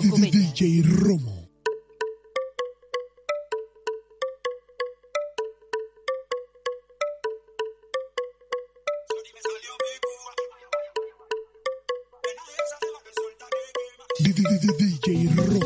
DJ Romo. DJ Romo.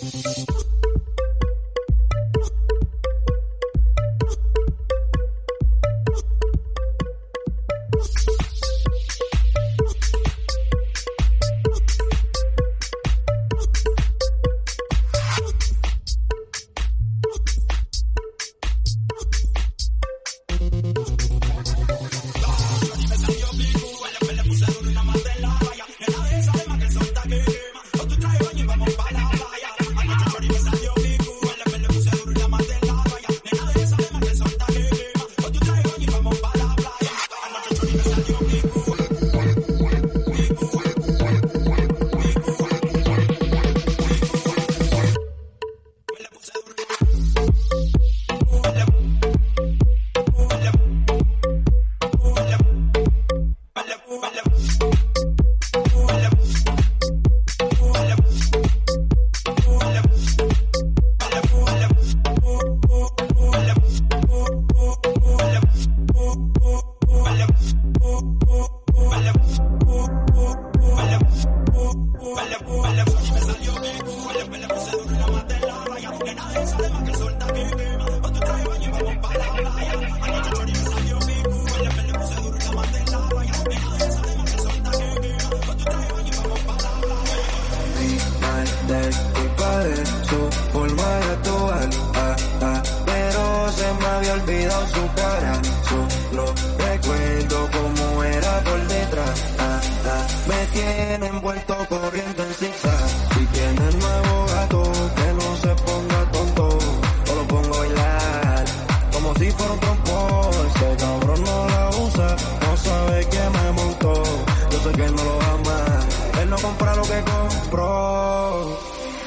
Pero se me había olvidado su cara. Solo recuerdo cómo era por detrás. Me tiene envuelto corriendo en zigzag. Si tiene nuevo gato, que no se ponga tonto. O lo pongo a bailar como si fuera un trompo. Ese cabrón no la usa, no sabe que me montó. Yo sé que él no lo ama, él no compra lo que compró.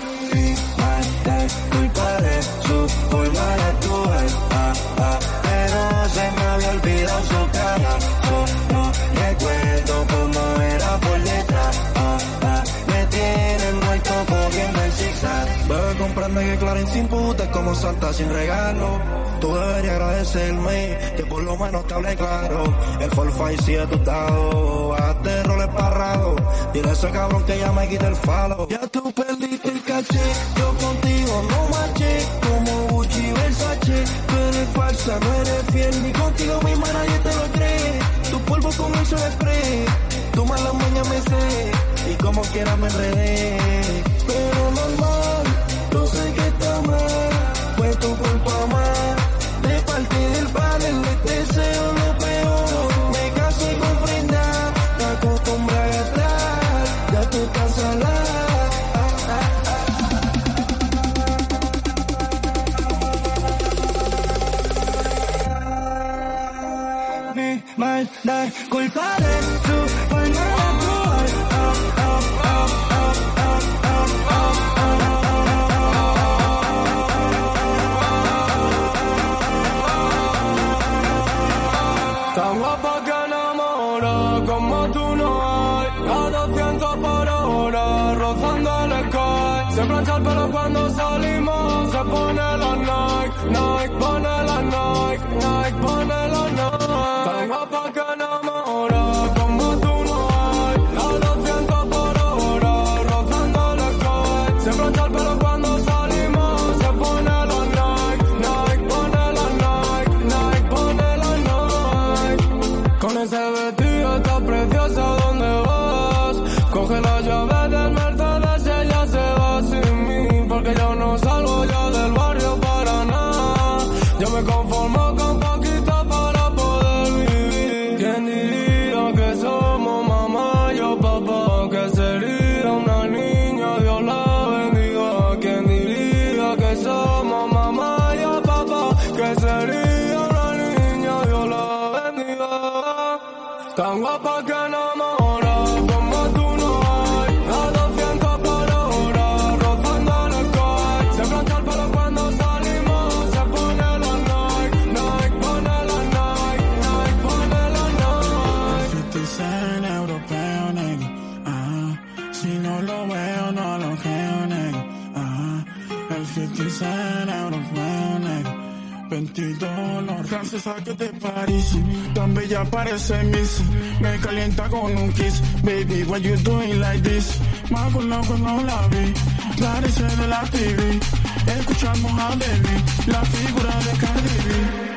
Culpa de su forma de actuar, pero se me había olvidado su cara. Solo recuerdo cómo era por detrás. Me tiene envuelto corriendo en zigzag. Bebé, comprende que Clarence sin puta es como Santa sin regalo. Tú deberías agradecerme que por lo menos te hablé claro. El 4-5 sigue tu estado, hazte roles parrados. Dile a ese cabrón que ya me quite el falo. Ya tú perdiste el caché, yo contigo no marché. Como Gucci Versace, tú eres falsa, no eres fiel. Ni contigo misma nadie te lo cree. Tu polvo con el spray, tu mala maña me sé. Y como quiera me enredé, pero normal, yo sé que está mal. Fue tu culpa más. De parte del padre le deseo lo peor. Me casé con prenda, te acostumbré a gastar. Ya tú estás salada. Mi maldad, culpa de su forma de actuar. Tan guapa que enamora, como tú no hay. A 200 por hora, rozando el sky. Se plancha el pelo cuando salimos, se pone la Nike, pone la Nike, pone la Nike. Tan guapa que enamora, como tú no hay. A 200 por hora, rozando el sky. Se plancha el pelo cuando salimos, se pone la Nike, pone la Nike, pone la Nike. Con ese vestido estás preciosa, ¿dónde vas? Coge la llave del Mercedes, ella se va sin mí. Porque yo no salgo ya del barrio para nada. Yo me conformo con poquito para poder vivir. ¿Quién diría que somos mamá y yo papá? Que sería una niña, Dios la bendiga. ¿Quién diría que somos mamá y yo papá? Que sería una niña, Dios la bendiga. Tan guapa que enamora, como tú no hay. A 200 por hora, rozando el sky. Se plancha el pelo cuando salimos, se pone la Nike, pone la Nike, pone la Nike. Si tú ser europeo, negro, si no lo veo, no lo creo, negro. $20. Francesa que de París, tan bella parece Miss. Me calienta con un kiss. Baby, why you doing like this? Más cuando la vi, parece de la TV. Escuchamos a Baby, la figura de Cardi B.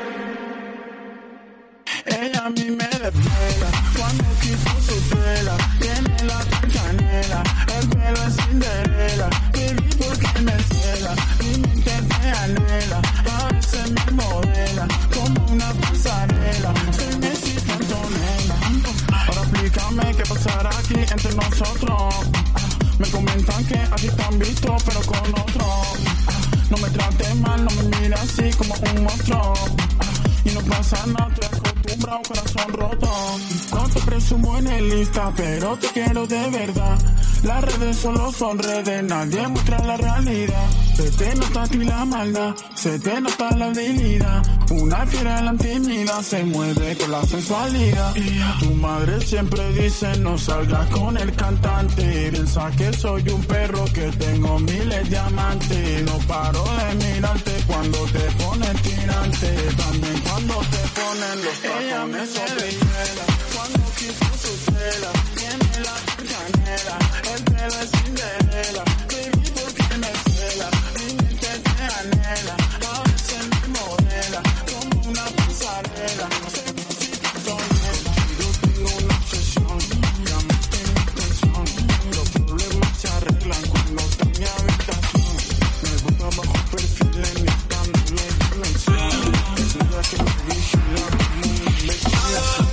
Ella a mí me desvela cuando quiso su tela. Tiene la canela, el pelo es Cinderella. Baby, ¿por qué me cela? Mi mente te anhela, a veces me modela como una pasarela. Soy Messi, Antonella. Ahora explícame qué pasará aquí entre nosotros. Me comentan que a ti te han visto pero con otro. No me trates mal, no me mires así como un monstruo. Y no pasa nada, estoy acostumbrado a un corazón roto. No te presumo en el Insta, pero te quiero de verdad. Las redes solo son redes, nadie muestra la realidad. Se te nota a ti la maldad, se te nota la habilidad. Una fiera en la intimidad se mueve con la sensualidad. Tu madre siempre dice no salgas con el cantante. Piensa que soy un perro que tengo miles de amantes. No paro de mirarte cuando te pones tirante. También cuando te ponen los tacones sobre hiela. Cuando quiso su tela, tiene la canela. El pelo es Cinderella. Baby, ¿por qué me cela? Mi mente te anhela, a veces me modela como una pasarela. Soy música tonela. Yo tengo una obsesión, llamaste mi atención. Los problemas se arreglan cuando está en mi habitación. Me gusta bajo perfil en mi dándole dimensión. Es la que me vigila como una investigación.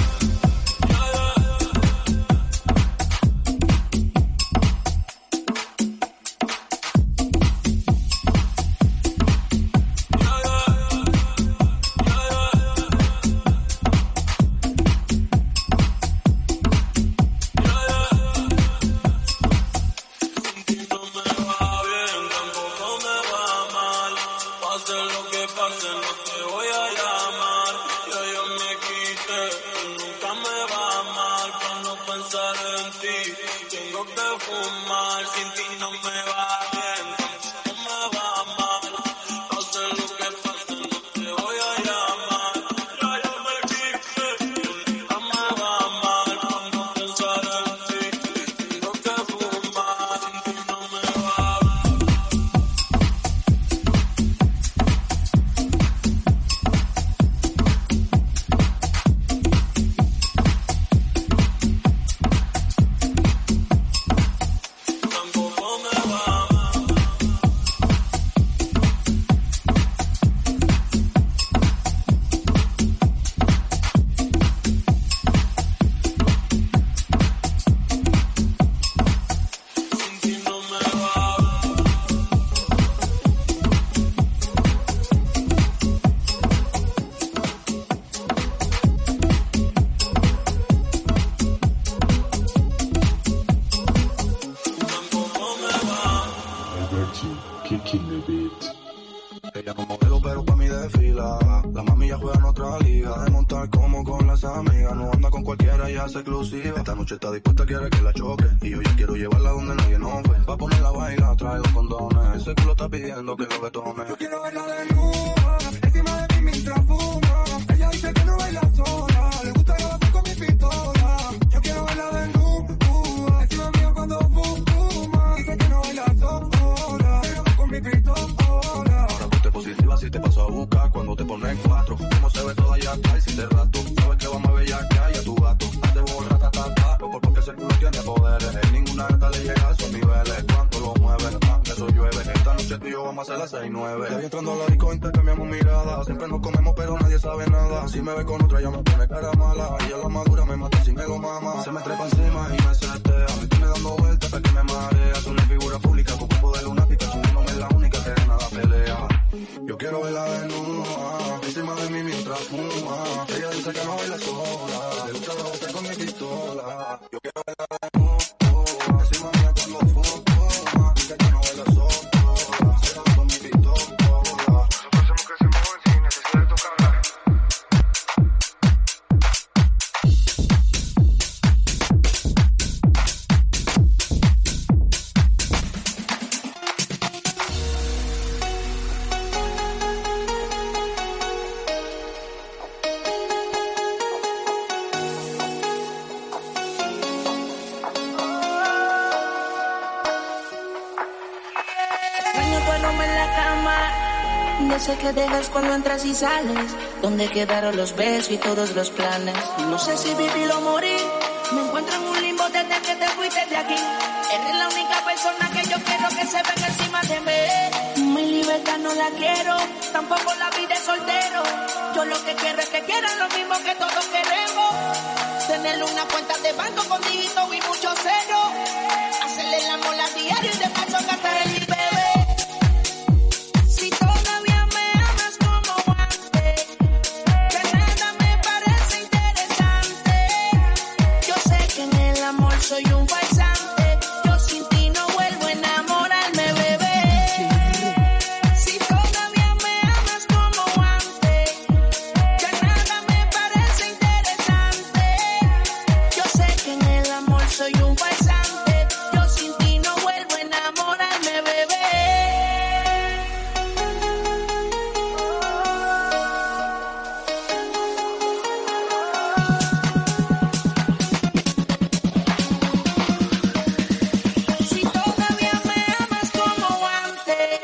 Ella no modelo pero pa' mí desfila. La mami ya juega en otra liga. De montar como con las amigas. No anda con cualquiera y hace exclusiva. Esta noche está dispuesta, quiere que la choque. Y yo ya quiero llevarla donde nadie nos ve. Pa' ponerla a bailar, trae los condones. Ese culo está pidiendo que lo betone. Yo quiero verla desnuda, encima de mí mientras fuma. Ella dice que no baila sola. Le gusta grabar con mi pistola. Yo quiero verla desnuda, encima mío cuando fuma. Dice que no baila sola. Graba con mi pistola. Positiva si te paso a buscar cuando te pones cuatro. Como se ve toda allá atrás y si te rato. Sabes que vamos a ver ya que hay a tu gato. Hazte borra, ta, ta, ta. Porque ese culo tiene poderes. En ninguna de estas le llega a esos niveles. Cuánto lo mueve, eso llueve. Esta noche tú y yo vamos a hacer las 6-9. Ya entrando a la disco intercambiamos miradas. Siempre nos comemos pero nadie sabe nada. Si me ve con otra ya me pone cara mala. Ella la madura me mata si me lo mama. Se me trepa encima y me setea. Me tiene dando vueltas hasta que me marea. Es una figura pública con cuerpo de lunática. Su no es la única que nada pelea. Yo quiero verla desnuda, encima de mí mientras fuma. Ella dice que no baila sola, le gusta la con mi pistola. Yo quiero verla desnuda, encima mía cuando fuma. Dice que no baila sola, se va con mi pistola. Nosotros hacemos que se mueven sin necesidad de tocarla. frase que dejas cuando entras y sales. ¿Dónde quedaron los besos y todos los planes? No sé si vivir o morir. Me encuentro en un limbo desde que te fuiste de aquí. Eres la única persona que yo quiero que se venga encima de mí. Mi libertad no la quiero, tampoco la vida de soltero. Yo lo que quiero es que quieran lo mismo que todos queremos. Tener una cuenta de banco con dígitos y mucho cero. Hacerle el amor a diario y de paso gastar en mi bebé. Si todavía me amas como antes, que nada me parece interesante. Yo sé que en el amor soy un farsante. Yo sin ti no vuelvo a enamorarme, bebé. Si todavía me amas como antes, que nada me parece interesante. Yo sé que en el amor soy un farsante. Yo sin ti no vuelvo a enamorarme, bebé. Si todavía me amas como antes.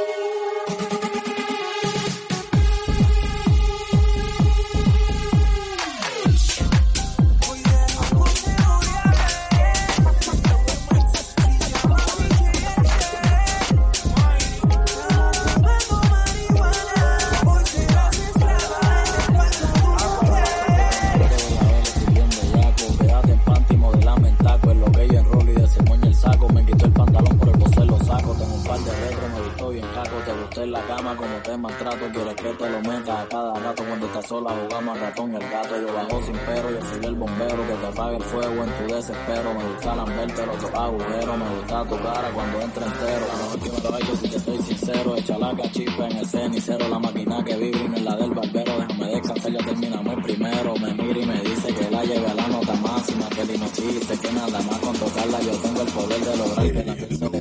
Quédate en panty, modelame en taco. En lo que yo enrolo y desenmoño el saco. Me quito el pantalón por el bocer lo saco. Tengo un par de retro, me gustó bien caco. Te gusté en la cama como te maltrato. Quieres que te lo metas a cada rato. Cuando estás sola jugamos al ratón y el gato. Yo bajo sin pero, yo soy el bombero que te apague el fuego en tu desespero. Me gusta lamberte los dos agujeros. Me gusta tu cara cuando entra entero. La mejor que me lo he hecho si te soy sincero. Echa la cachispa en el cenicero. La máquina que vibra en la del barbero. Déjame descansar, ya terminamos el primero. Me mira y me dice que la lleve a la nota máxima. Que el dice que nada más con tocarla yo tengo el poder de lograr que la persona.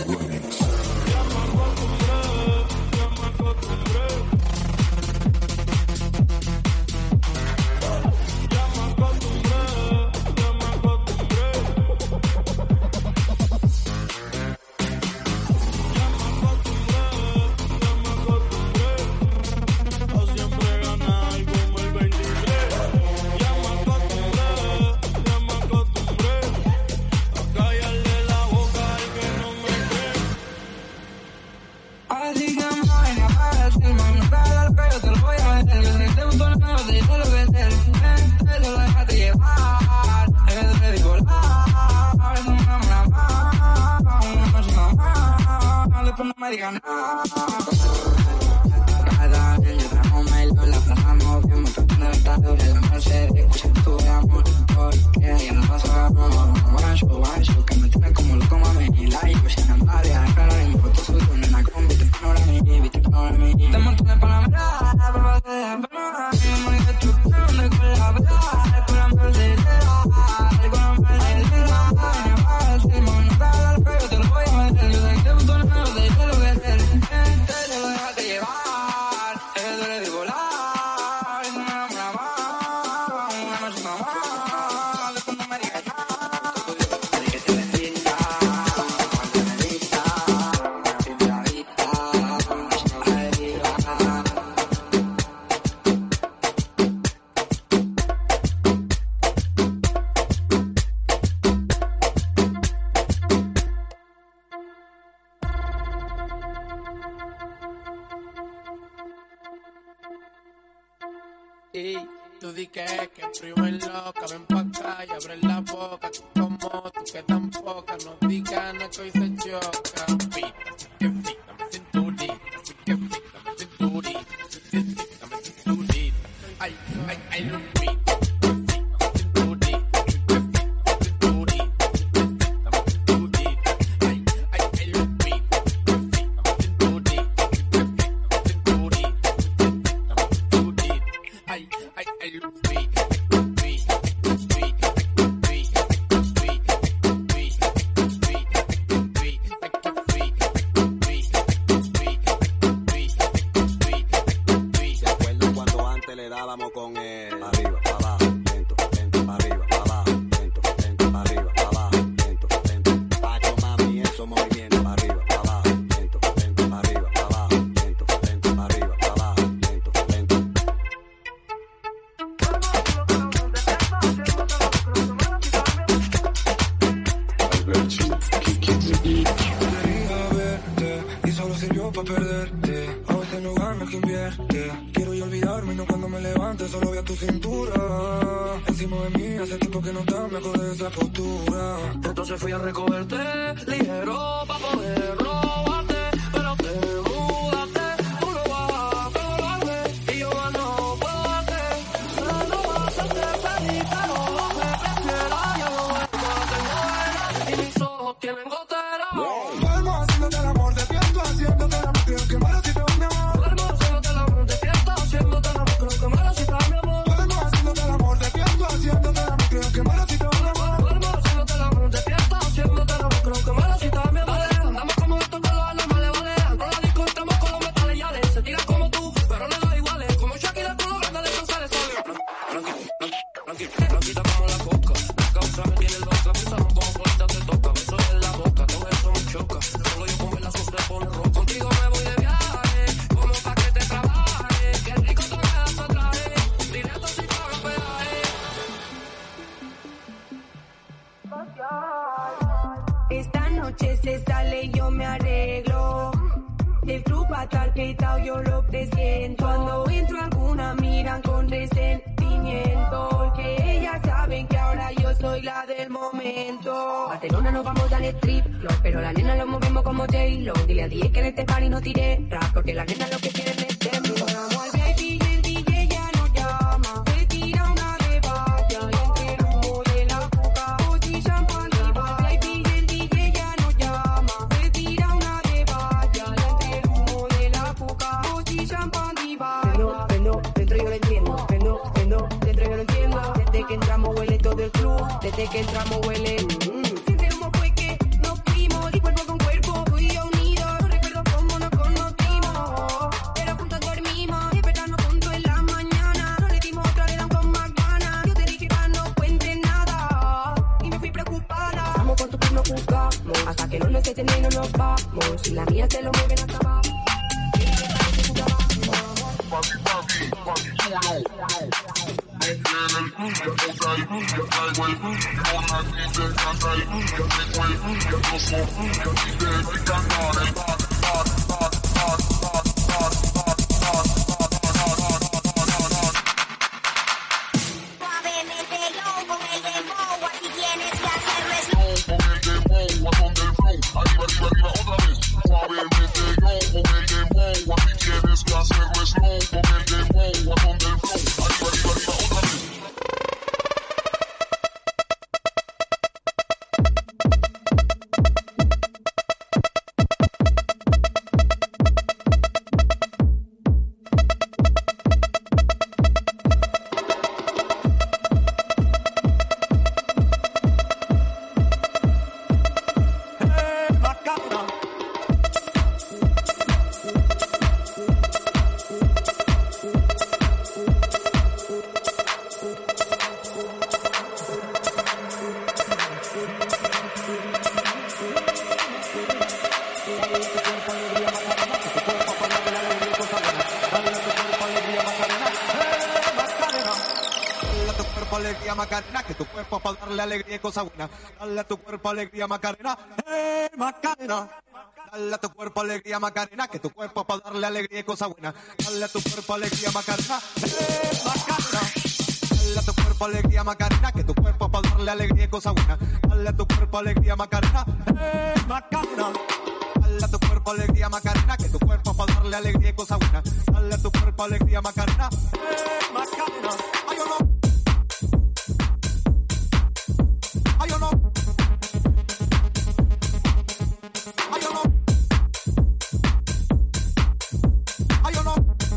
Así que máquina para decirme, no pega lo que yo te lo voy a meter. Yo sé que te gustó el nuevo, te digo lo que es el mente, te lo dejaste llevar. Es que te digo la, es una mamá, es una mamá, después no me digas nada. Cada vez yo tramo mailo, la pasamos bien, mucho de verdad, doble la merced, escucha tu amor, porque ya no pasa amor. One show, que me tiene como loco, mami, y la hijo, sin andar, y acá y mi foto suyo, nena, con viste para mí, te montones para la mirada, para hacer pena, y muy que tú tienes con la verdad, con la maldita, con la maldita, para decirme, no pega lo que yo te lo voy a meter. Yo sé que te gustó el nuevo, te digo lo que es el mente, te lo dejaste llevar, es que tú eres bipolar, es una mamá, después no me digas nada. Y tú di que primer loca, ven pa' acá y abre la boca. Tú como tú que tan poca, no digas nada que hoy se choca. Fita, que fita, me cinturita, así que fita, me cinturita, fita, me cinturita. Ay, ay, ay, Lupita, que fita, me cinturita, que fita, me cinturita, fita, me cinturita. Ay, ay, ay, Lupita, que fita, me cinturita, que fita, me cinturita, fita, me cinturita. Ay, ay, ay, Lupita, Recuerdo cuando antes le dábamos con el arriba, para abajo, lento, lento, para arriba, para abajo, lento, lento, para arriba, para abajo, lento, lento. Pacho, mami, esos movimientos, para arriba, para abajo, lento, lento, para arriba, para abajo, lento, lento, para arriba, Quiero yo olvidarme y no cuando me levante solo vea tu cintura. Encima de mí hace tiempo que no te me acordé de esa postura. Entonces fui a recogerte ligero pa' poder robarte, pero te mudaste, tú no vas a perdonarme y yo más no puedo darte. Pero no vas a hacerte feliz, pero me prefiero yo no tengo velas y mis ojos tienen goteras. Duermo haciéndote el amor, despierto haciéndote el amor. Creo que me necesitas, mi amor. Duermo haciéndote el amor, despierto haciéndote el amor. Creo que me necesitas, mi amor. Duermo haciéndote el amor, despierto haciéndote el amor. Creo que me necesitas, mi amor. Duermo haciéndote el amor, despierto haciéndote el amor. Creo que me necesitas, mi amor. Andamos como estos de los anormales, vale. Con la disco entramos con los metales yales. Se tira como tú, pero no da iguales. Como Shakira con los grandes de esos sales. Blanquita como la coca. La causa me tiene loca. Pisaron como bolitas de toca. Beso en la boca, todo eso me choca. Solo yo con verla se pone rojo. Contigo me voy de viaje, como pa' que te trabaje. Qué rico te das tu traje. Directo sin pagar peaje. Esta noche se sale y yo me arreglo. El club va a estar quitado, yo lo presiento. Cuando entro alguna miran con resentimiento, porque ellas saben que ahora yo soy la del momento. Barcelona nos vamos al strip club, pero la nena lo movemos como J-Lo. Dile a 10 que en este party no tire rap, porque la nena lo que quieren es tempo. Vamos al VIP y el DJ ya nos llama. Se tira una de vacia y entre el humo de la coca, Ochi champán y va. VIP y el DJ ya nos llama. Se tira una de vacia y entre el humo de la coca, Ochi champán y va. Prendo, dentro yo lo entiendo. Prendo, dentro yo lo entiendo. Desde que entramos huele todo el club. Desde que entramos huele. Siente humo fue que nos fuimos y cuerpo con cuerpo, tú y yo unidos. No recuerdo cómo nos conocimos, pero juntos dormimos. Despertarnos juntos en la mañana. No le dimos otra, le dan con más ganas. Yo te dije que no cuentes nada y me fui preocupada. Vamos por tu que nos juzgamos hasta que no nos echen y no nos vamos. Si la mía se lo mueven hasta abajo. Alegría Macarena, que tu cuerpo para darle alegría y cosa buena. Dale a tu cuerpo alegría Macarena, Macarena. Dale a tu cuerpo alegría Macarena, que tu cuerpo para darle alegría y cosa buena. Dale a tu cuerpo alegría Macarena, Macarena. Dale a tu cuerpo alegría Macarena, que tu cuerpo para darle alegría y cosa buena. Dale a tu cuerpo alegría Macarena, Macarena. Dale a tu cuerpo alegría Macarena, que tu cuerpo para darle alegría y cosa buena. Dale a tu cuerpo alegría Macarena, Macarena. Ay, o no. Ay, o no. Ay, o no. Ay, o no.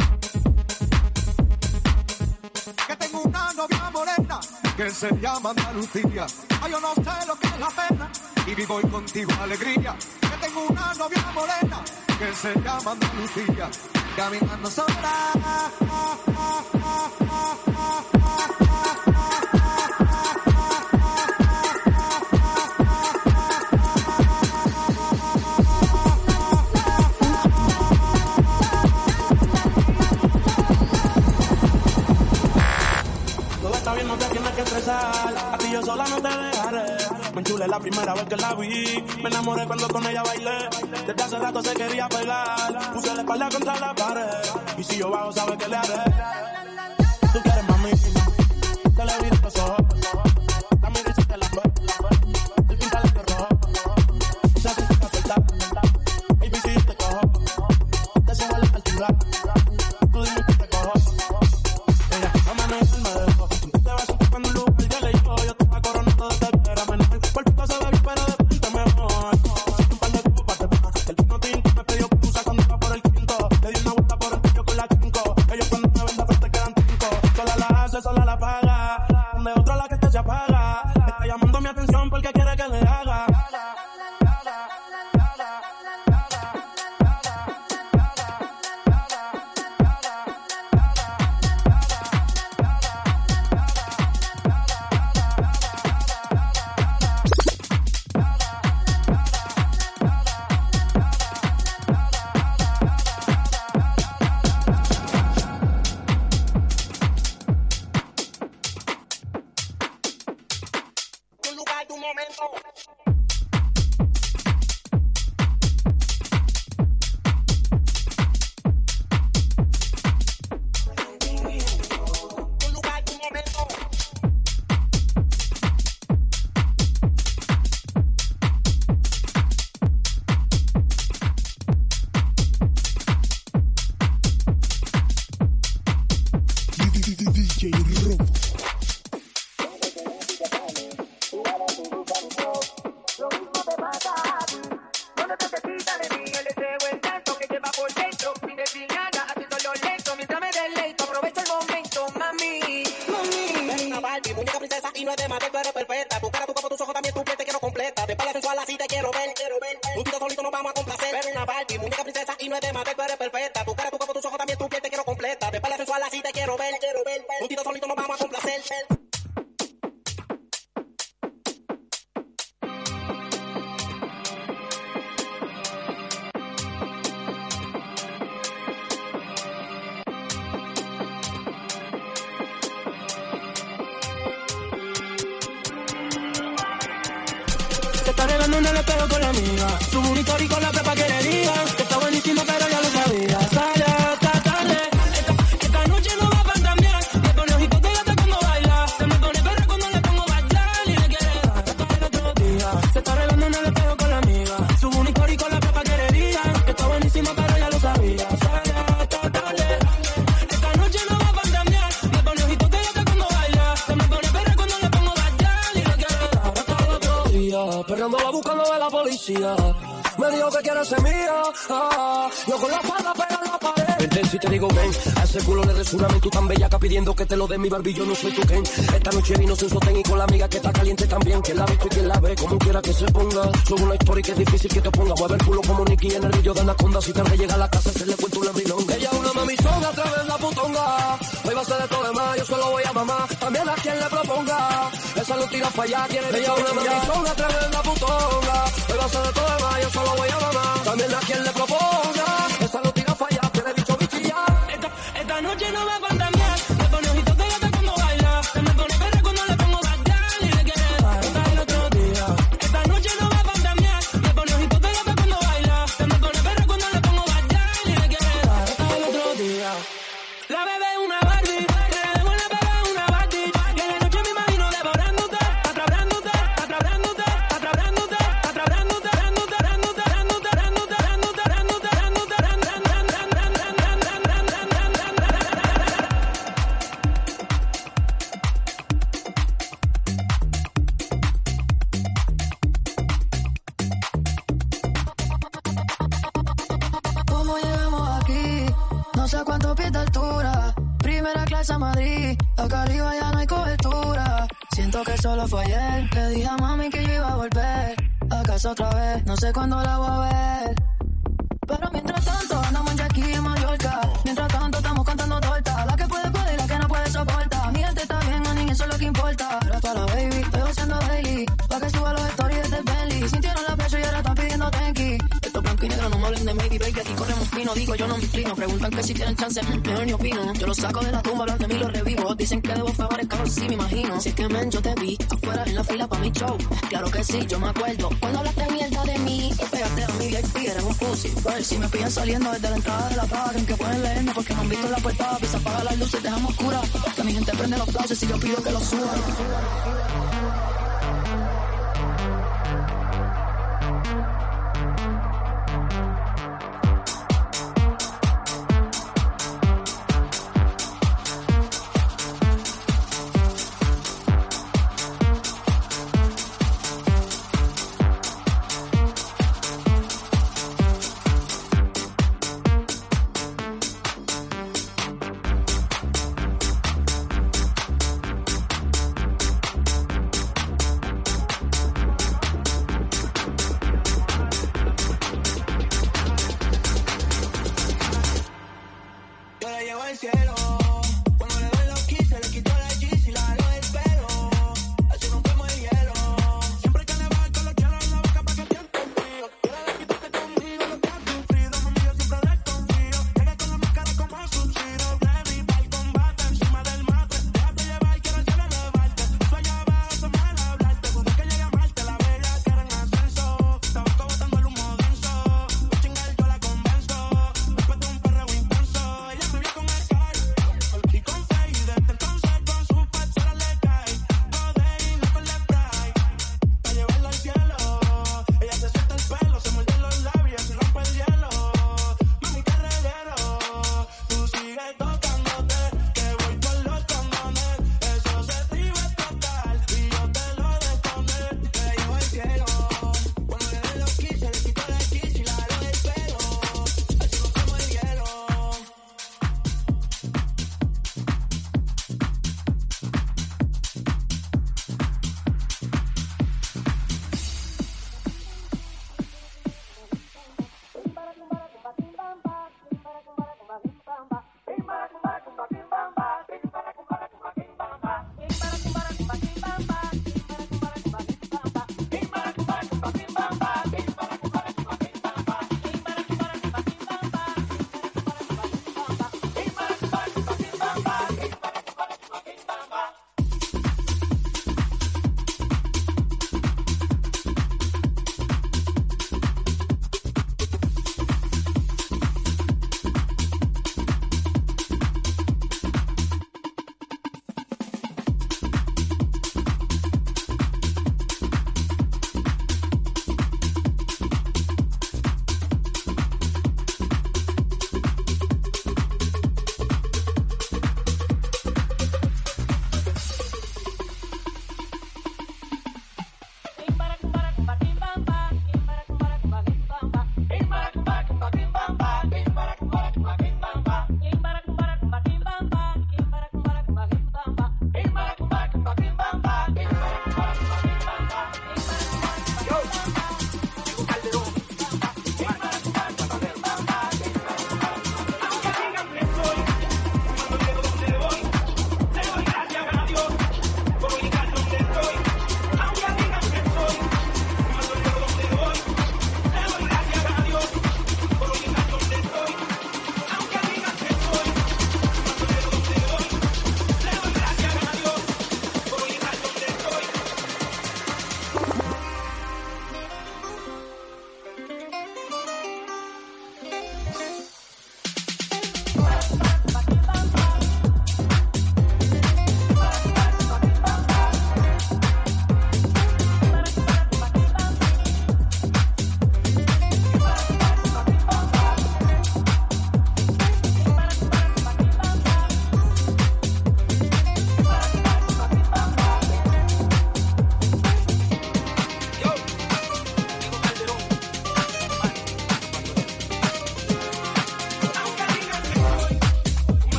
Que tengo una novia morena que se llama Andalucía. Ay, yo no sé lo que es la pena y vivo hoy contigo alegría. Que tengo una novia morena que se llama Andalucía. Caminando sola. Todo está bien, no te tienes que estresar. A ti yo sola no te dejaré. Me enchulé la la primera vez que la vi. Me enamoré cuando con ella bailé. Desde hace rato se quería pegar. Puse la espalda contra la pared. Y si yo bajo, sabes que le haré. Tú quieres mami, que le vi los ojos. La mira y se te la ve. El pintarle de rojo. Se hace que suelta. Baby, si yo te cojo, te subo la altura. Tú dime que te cojo. Mira, no manejes, me dejo. Tú te vas a cuando un lugar llegue yo te voy a coronar todo te espera. Por pico se ve bien, pero de frente me voy. Un par de copas te pagan. El vino tinto me pidió que usa cuando iba por el quinto. Le di una vuelta por el pillo con la 5. Ellos cuando me ven de frente quedan 5. Sola la hace, sola la paga. Donde otra la que esta se apaga. Está llamando mi atención porque quiere que le haga. DJ Romo. Y no es de matar, tú eres perfecta. Tu cara, tu cuerpo, tus ojos, también tu piel te quiero completa. De espalda sensual así te quiero ver. Un tito solito nos vamos a complacer. Ver una Barbie, muñeca princesa y no es de matar, tú eres perfecta. Tu cara, tu cuerpo, tus ojos, también tu piel te quiero completa. De espalda sensual así te quiero ver. Un tito solito nos vamos a complacer. Está regando en el espejo con la amiga. Subo un historia con la pepa que le diga que está buenísima pero ya lo sabía. Sale hasta tarde. Esta noche no va a fantamear. Me pone ojitos de gata cuando baila. Se me pone perra cuando le pongo bailar. Y le quiere dar hasta el otro día. Se está regando en el espejo con la amiga. Subo un historia con la pepa que le diga que está buenísima pero ya lo sabía. Sale hasta tarde. Esta noche no va a fantamear. Me pone ojitos de gata cuando baila. Se me pone perra cuando le pongo bailar. Y le quiere dar hasta el otro día. Perreando va buscando de la policía. Me dijo que quiere ser mía. Yo con la espalda pegada en la pared. Vente si te digo ven. A ese culo le resurame tú tan bellaca pidiendo que te lo dé mi barbillo. No soy tu Ken. Esta noche vino sin sostén y con la amiga que está caliente también. Quien la ha visto y quien la ve, como quiera que se ponga. Subo una historia que es difícil que te ponga. Mueve el culo como Nicky en el río de Anaconda. Si tarde llega a la casa se le cuento una milonga. Ella es una mamizonga, otra vez la putonga. Hoy va a ser de todo demás, yo solo voy a mamá. También a quien le proponga. Esa lo tira para allá, quiere ella es una mamizonga, otra vez la putonga. Hoy va a ser de todo demás, yo solo voy a mamá. También a quien le proponga. Esa lo tira para allá, tiene dicho bichilla. Esta noche no va a fantamear. Me pone ojitos de gata cuando baila. Se me pone perra cuando le pongo bailar. Y le quiere dar hasta el otro día. Esta noche no va a fantamear. Me pone ojitos de gata cuando baila. Se me pone perra cuando le pongo bailar. Y le quiere dar hasta el otro día. La bebé es una Barbie. Que le dejo en la bebé una Barbie. Y en la noche me imagino devorándote. Atrapándote, atrapándote, atrapándote, atrapándote, ¿Cómo llegamos aquí? No sé cuántos pies de altura. Primera clase a Madrid. Acá arriba ya no hay cobertura. Siento que solo fue ayer. Le dije a mami que yo iba a volver. ¿Acaso otra vez? No sé cuándo la voy a ver. Pero mientras tanto andamos ya aquí en Mallorca. Mientras tanto estamos cantando torta. La que puede puede y la que no puede soporta. Mi gente está bien, honey, eso es lo que importa. Ahora para la baby, estoy haciendo daily. Pa' que suba los stories del Bentley. Sintieron la presión y ahora están pidiendo tanky. Estos blancos y negros no me hablen de maybe, baby. Aquí corremos fino. camino, digo yo no me inclino. Preguntan que si tienen chance, mejor ni opino. Yo los saco de la tumba, hablan de mí, los revivo. Dicen que debo favores, cabrón, sí me imagino. Si es que men, yo te vi afuera en la fila pa' mi show. Claro que sí, yo me acuerdo. Cuando hablaste mierda de mí, y pegaste a mi VIP, eres un pussy. Pues si me pillan saliendo desde la entrada de la paga, creen que pueden leerme porque me han visto en la portada. Pisa, apaga las luces, dejamos oscura. Que mi gente prende los flashes y yo pido que los suban.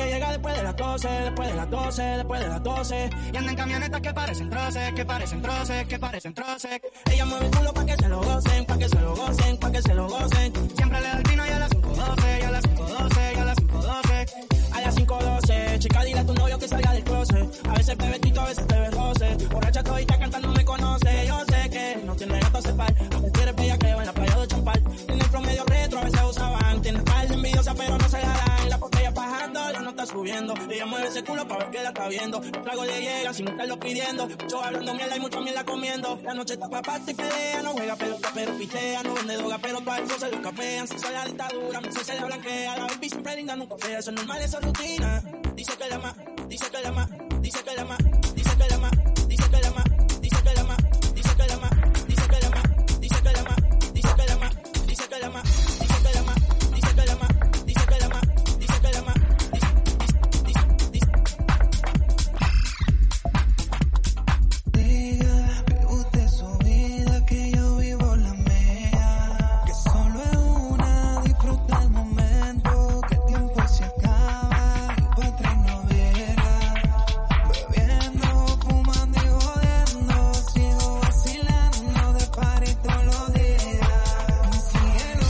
que llega después de las 12, después de las 12, después de las 12. Y anda en camionetas que parecen troces, que parecen troces, que parecen troces. Ella mueve el culo pa' que se lo gocen, pa' que se lo gocen, pa' que se lo gocen. Siempre le da el vino y a las 5:12, y a las 5:12, y a las 5:12. A las 5:12, chica, dile a tu novio que salga del closet. A veces bebe tito, a veces bebe roce. Borracha todita cantando me conoce. Yo sé que no tiene gato a cepar. A veces eres bella que va en la playa de Champal. Tiene el promedio retro, a veces usaban. Tiene espalda envidiosa pero no se la dan. La botella bajando, la nota subiendo. Ella mueve ese culo pa' ver que la está viendo. El trago le llega sin estarlo pidiendo. Yo hablando mierda y mucha mierda comiendo. La noche está pa' parte y pelea. No juega pelota pero pichea. No vende droga pero todo eso se lo capean. Si sale la dictadura, si se la blanquea. La baby siempre linda nunca fea. Eso es normal, eso es rutina. Dice que llama, dice que llama, dice que llama, dice que llama, dice que llama, dice que llama, dice que llama, dice que llama, dice que llama, dice que llama, dice que llama, dice que llama, dice que llama, dice que llama, dice que llama, Diga, me gusta su vida, que yo vivo la mía. Que solo es una, disfruta el momento, que el tiempo se acaba y para atrás no verá. Bebiendo, fumando y jodiendo, sigo vacilando de party todos los días. Mi cielo,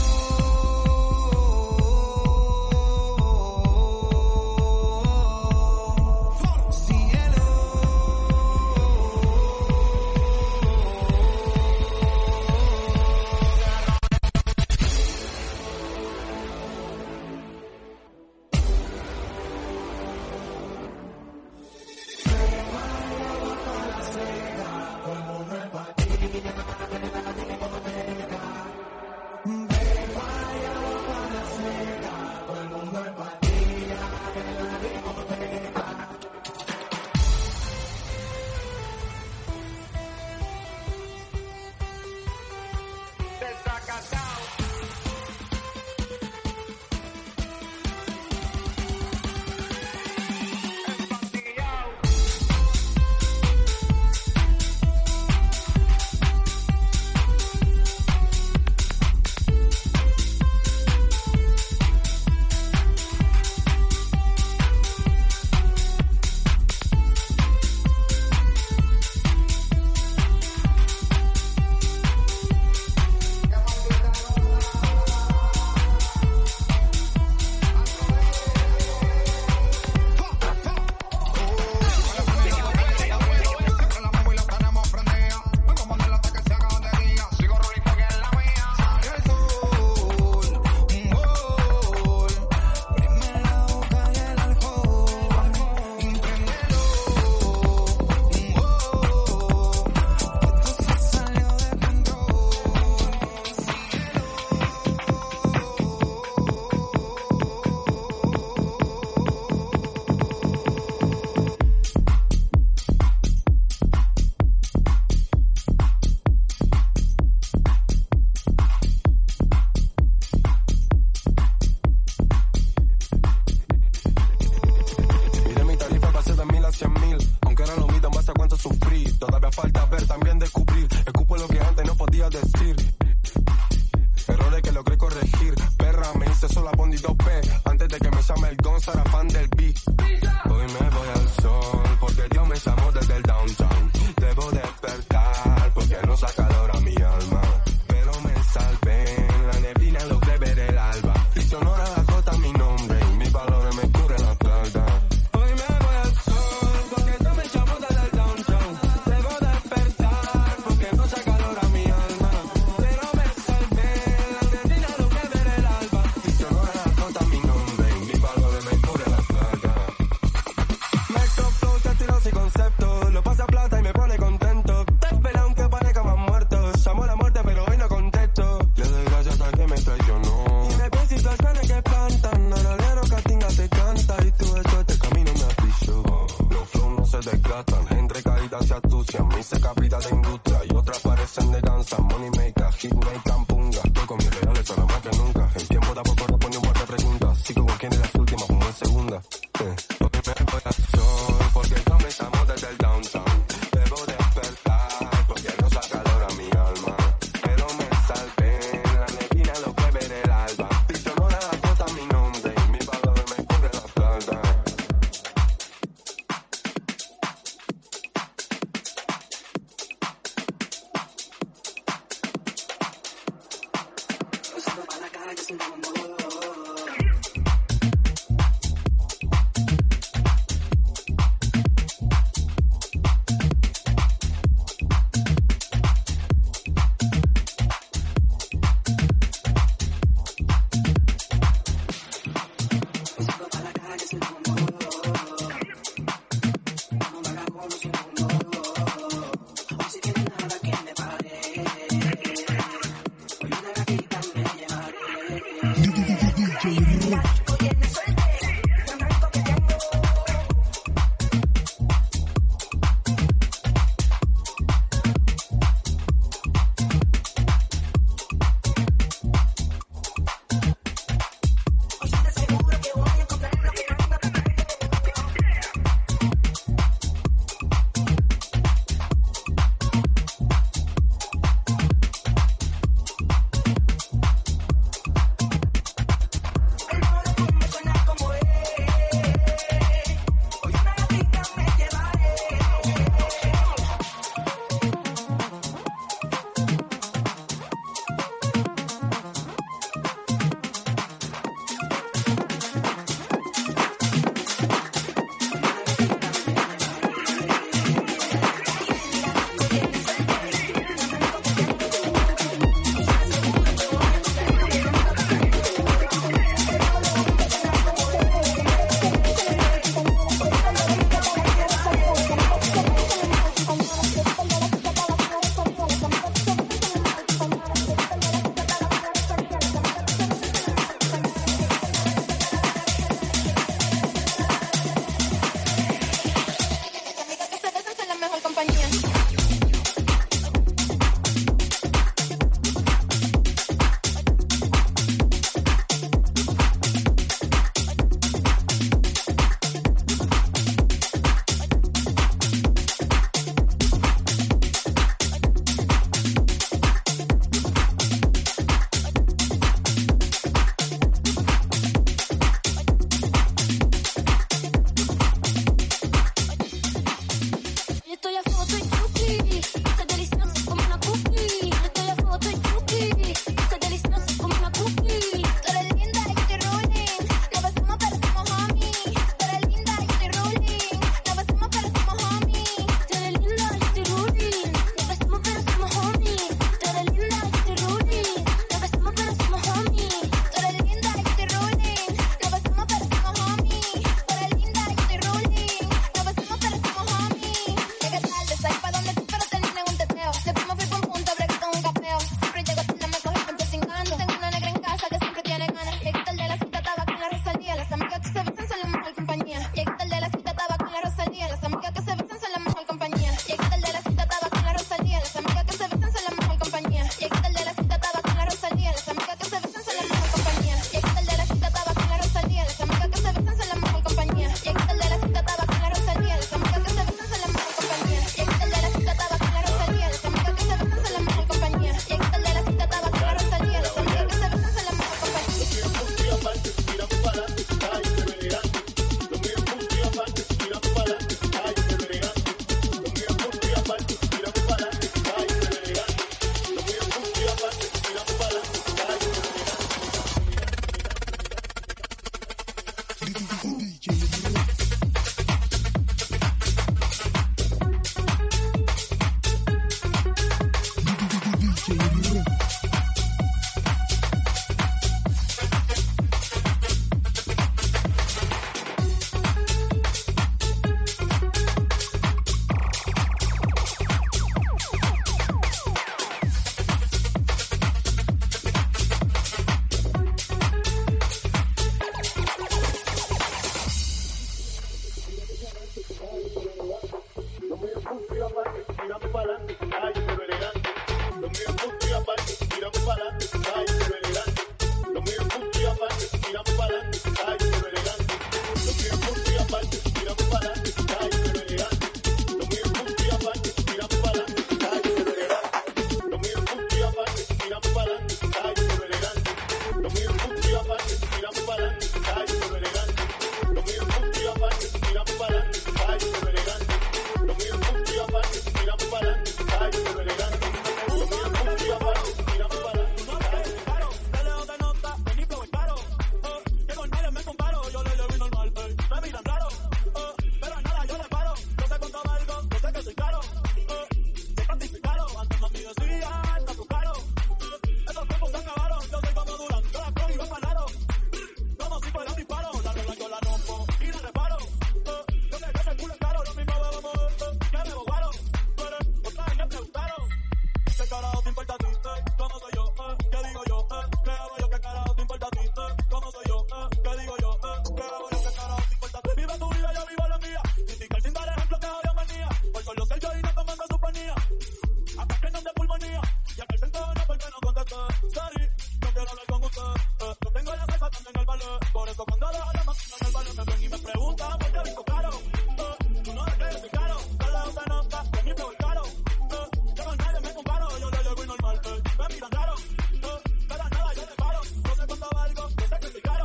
ay, pero elegante. Lo mío es punto y aparte, tiramos para adelante, ay, pero elegante. Lo mío es punto y aparte, tiramos para adelante, ay, pero elegante. Lo mío es punto y aparte, tiramos para adelante, ay, pero elegante. Lo mío es punto y aparte, tiramos para adelante, ay, pero elegante. Lo mío es punto y aparte, tiramos para adelante, ay, pero elegante. Lo mío es punto y aparte, tiramos para adelante, ay, pero elegante. Lo mío es punto y aparte, tiramos para adelante, ay, pero elegante. Lo mío es punto y aparte, tiramos para adelante, ay, pero elegante. Lo mío es punto y aparte, tiramos para adelante. De lejos te nota, en mi flow es caro. Que con nadie me comparo, yo le llevo normal, me miran raro. Pero a nada yo le paro, yo sé cuánto valgo, yo sé que soy caro. Soy cuantificado, antes no me decía, está tu caro. Esos tiempos se acabaron, yo soy como Durán, yo la cojo y me palaron. Como si fuera un disparo, la regla yo la rompo y la reparo. Yo sé que el culo es caro, lo mismo bebemos, que bebo guaro. Tú eres otra vez que preguntaron. ¿Qué carajo te importa a ti? ¿Cómo soy yo? ¿Qué digo yo? ¿Qué hago yo? ¿Qué carajo te importa a ti? ¿Cómo soy yo? ¿Qué digo yo? ¿Qué hago yo? ¿Qué carajo te importa a ti? Vive tu vida, yo vivo la mía. Criticar sin dar ejemplo que odio manía. Por solo ser yo y no tomando su panía. Acá que no de pulmonía. Y acá el centro no porque no contesté. Sorry, no quiero hablar con usted. Yo tengo la salsa también en el ballet. Por eso cuando dejo la máquina en el ballet me ven y me preguntan por qué visto caro. Tú no eres que yo soy caro. De lejos se nota que mi flow es caro. Yo con nadie me comparo, yo le llevo normal, me miran raro. Pero a nada yo le paro, no sé cuánto valgo, yo sé que soy caro.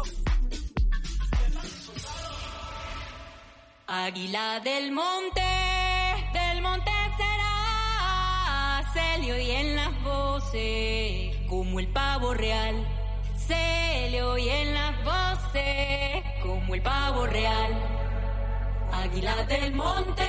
Águila del monte será, se le oyen las voces como el pavo real. Se le oyen las voces como el pavo real. Águila del monte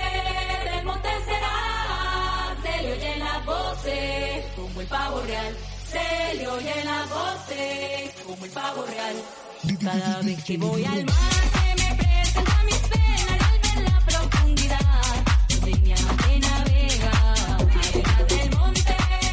será, se le oyen las voces como el pavo real. Se le oyen las voces como el pavo real. Cada vez que voy al mar se me presenta mis penas al ver la profundidad de mi amante navega. Águila del monte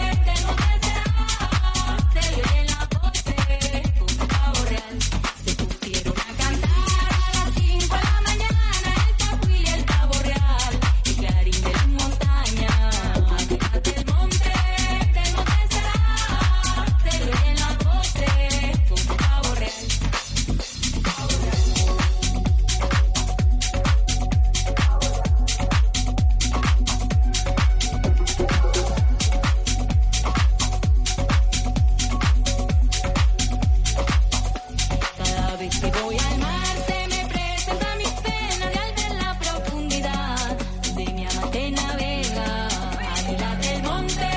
será, se le oyen las voces como el pavo real. Se pusieron a cantar a las 5 de la mañana el tacuil y el pavo real, el clarín de las montañas. Águila del monte será, se le oyen las voces como el pavo real. Cada vez que voy al mar se me presenta mis penas y al ver la profundidad de mi amante navega. Águila del monte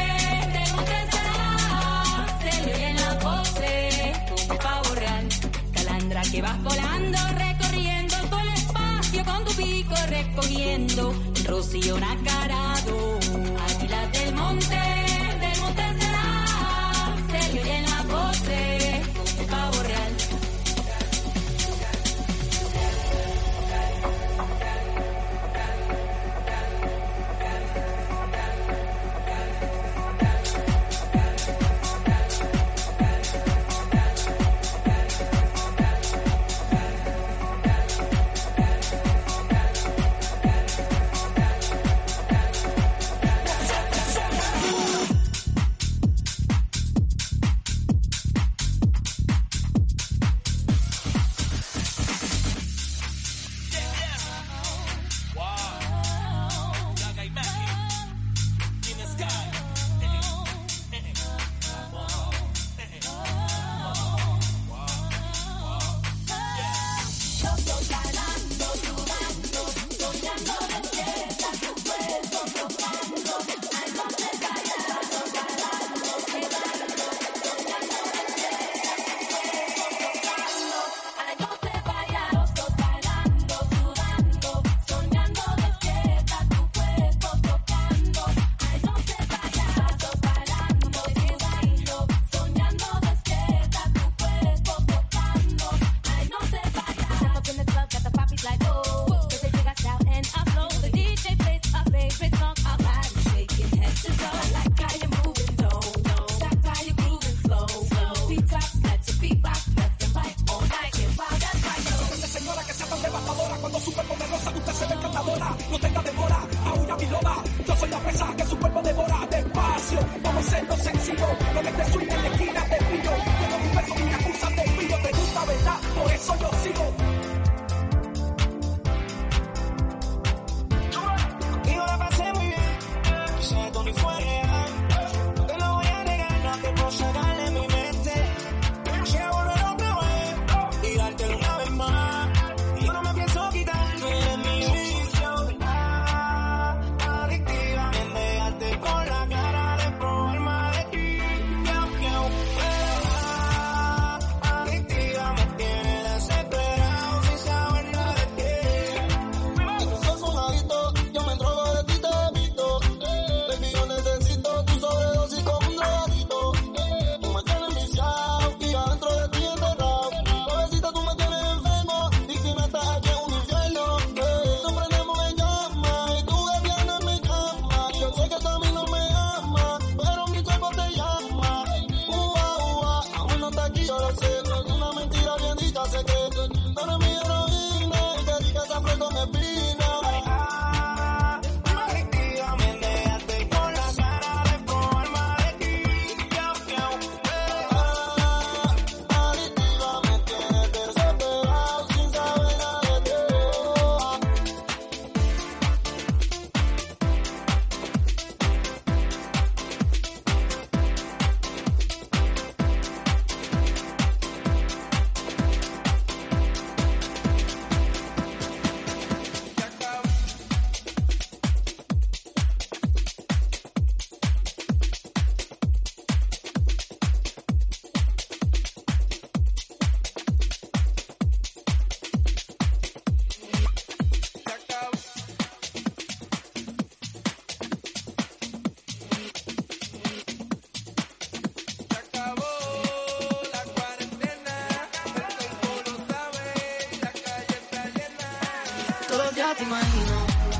será, se le oyen las voces como el pavo real. Calandra que vas volando, recorriendo todo el espacio con tu pico recogiendo el rocío nacarado. Águila del monte será, se le oyen las voces como el pavo real. Estamos siendo sencillos, no me te swing en la esquina te pillo. Tengo mi peso y me acusan de pillo. Te gusta, ¿verdad? Por eso yo sigo. Contigo la pasé muy bien, sé tú ni fuera. Te lo voy a negar, no te puedo sacar de mi mente. Quiero volver otra vez y dártelo una vez más. Y yo no me pienso quitar de mi vicio. Adictiva, me dejaste con la cara de probar más de ti. Adictiva, me tiene desesperado sin saber nada de ti. Sos un adicto, yo me drogo de ti, te evito. Baby, yo necesito tu sobredosis como un drogadito. Tú me tienes viciado y adentro de ti enterrado. Suavecita, tú me tienes enfermo y si me estás aquí en un infierno. Nos prendemos en llama y tú bebiendo en mi cama. Yo sé que tú a mí no me amas, pero mi cuerpo te llama. Aún no está aquí, yo lo sé. Una mentira bien dicha, sé que no eres mi heroína y te dije esa flor con espina. Adictiva, me dejaste con la cara de probar más de ti. Adictiva, me tienes desesperado sin saber nada de ti. Todos los días te imagino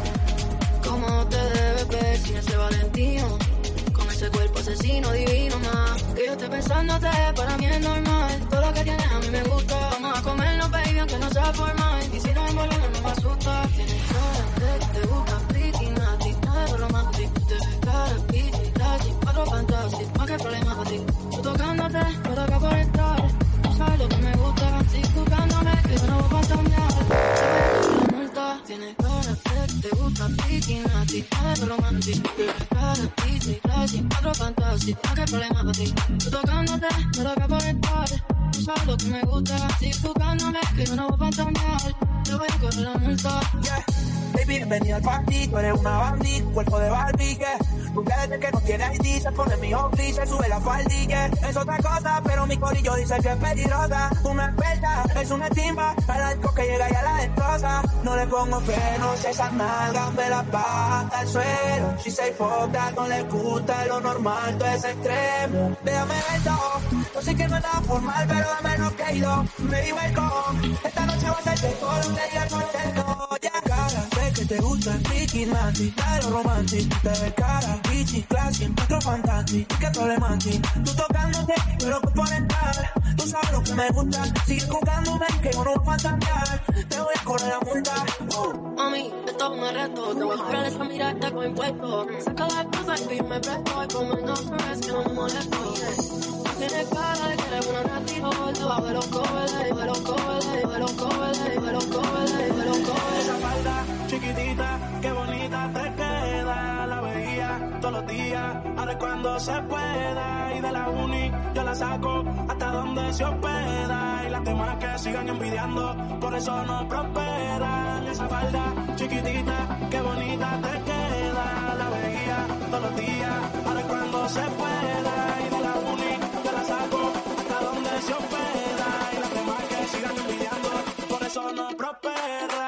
cómo te debes ver sin ese Valentino, con ese cuerpo asesino divino más. Que yo esté pensándote, para mí es normal. Todo lo que tienes a mí me gusta. Vamos a comernos, baby, aunque no sea formal. Y si nos envolvemos no me asusta. Tienes cara de que te gusta, pretty nasty, nada de romántico. Te ves cara, bitchy, classy, cuatro fantastic, más que problema para ti. Tú tocándote, me toca por estar. Tú sabes lo que me gusta, sigues buscándome, que yo no voy a fantasear. Sabes que la multa, tienes cara de que te gusta, pretty nasty, nada de romántico. Te ves cara, bitchy, classy, cuatro fantastic, más que problema para ti. Tú tocándote, me toca por estar. Tú sabes lo que me gusta, sigues buscándome, que yo no voy a fantasear. Te voy a coger la multa. Yeah. Baby, bienvenida al party, tú eres una bandit, cuerpo de Barbie, yeah. Tú desde que no tienes ID, se pone mi outfit, se sube la faldi, yeah. Es otra cosa, pero mi corillo dice que es peligrosa. Una experta, es una timba, al arco que llega y a la destroza. No le pongo freno, si esas nalgas me las baja hasta el suelo. Si se foca, no le gusta lo normal, todo es extremo. Déjame ver todo, yo sé que no es nada formal, pero dame lo que he ido. Me digo el cojón, esta noche va a ser de todo lo que diga el cuarteto, yeah. Cara, sé que te gusta el tricky, nasty, nada de lo romántico. Te ves cara, bitchy, classy, encuentro fantástico. ¿Qué problema a ti? Tú tocándote, yo lo que puedo estar. Tú sabes lo que me gusta, sigue jugándome, que yo no voy a fantasear. Te voy a correr la multa. Mami, esto es un reto. Te voy a jugar esa mirada con impuestos. Saca las cosas y me presto. Y como no sabes que no me molesto. Tienes cara de que eres una ratito. Debajo de los covers, debajo de los covers, debajo de los covers, debajo de los covers, debajo de los covers. Esa falda chiquitita, qué bonita te queda. La veía todos los días, ahora es cuando se pueda. Y de la uni yo la saco hasta donde se hospeda. Y las demás que sigan envidiando, por eso no prosperan. Esa falda chiquitita, qué bonita te queda. La veía todos los días, ahora es cuando se pueda. Y de la uni yo la saco hasta donde se hospeda. Y las demás que sigan envidiando, por eso no prosperan.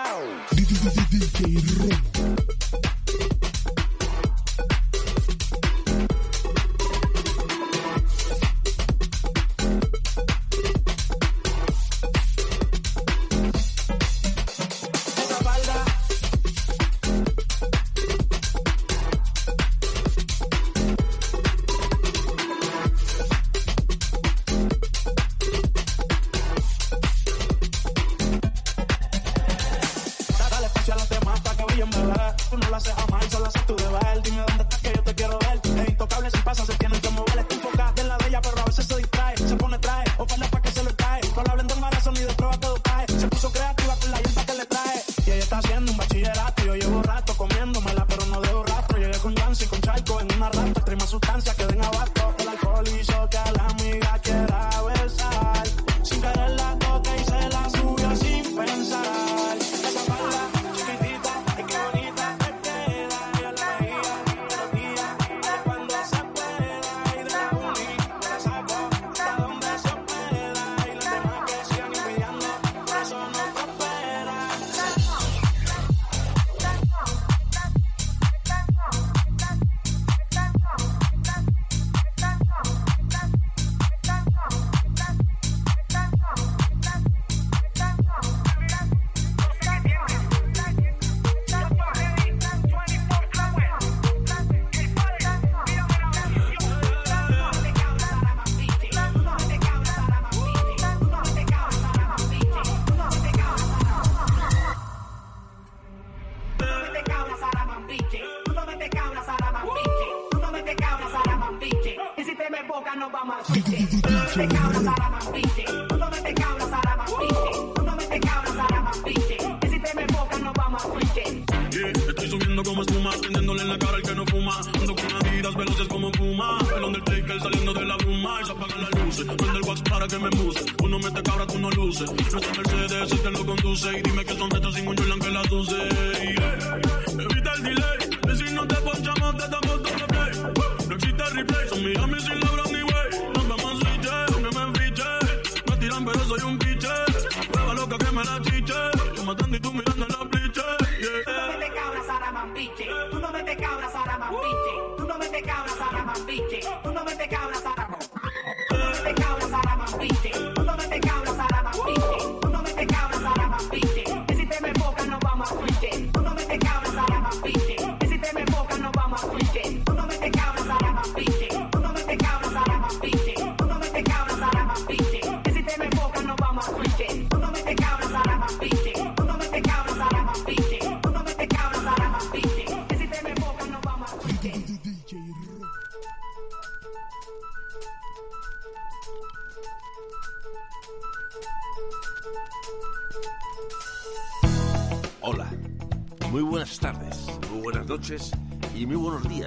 DJ Romo. Dale espacio a los demás para que brillen, bebé. muchachas que den abasto. El alcohol hizo que a la amiga quiera besar. Sin querer la toca y se la subió sin pensar. Esa falda chiquitita, ay qué bonita te queda. Yo la veía todos los días, ay cuando se pueda. Y de la uni me la saco hasta donde se pueda. Y los demás que sigan envidiando, eso no te espera. Estoy subiendo como espuma, prendiéndole en la cara al que no fuma. Ando con Adidas veloces como Puma. El Undertaker saliendo de la bruma. Y se apagan las luces, prende el wax para que me muse. Uno mete cabra, tú no luces. Nuestra Mercedes es que lo conduce. Y dime que son estos sin un Jordan que las use. Evita el delay, que si no te ponchamos te damos doble play. No existe replay, son Miami sin la Brownie Way. Nos vamos switch, aunque me fiche. Me tiran pero soy un piche. Prueba loca que me la chiche. Yo matando y tú mirando en la pliche. Tú no me te cabras a la mambiche. Tú no me te cabras a la mambiche. Tú no me te cabras a la mambiche. Tú no me te cabras a la mambiche. Tú no me te cabras a la mambiche. Tú no me te cabras a la mambiche. Que si te me enfocas nos vamos a switch. Tú no me te cabras a la mambiche. Que si te me enfocas nos vamos a switch. Tú no me te cabras a la mambiche. Tú no me te cabras a la mambiche. Tú no me te cabras a la mambiche. Que si te me enfocas nos vamos a switch. Tú no me te cabras a la mambiche. Tú no me te cabras a la mambiche. Tú no me te cabras a la mambiche. Que si te me enfocas nos vamos a switch. DJ Romo. Hola, muy buenas tardes, muy buenas noches y muy buenos días.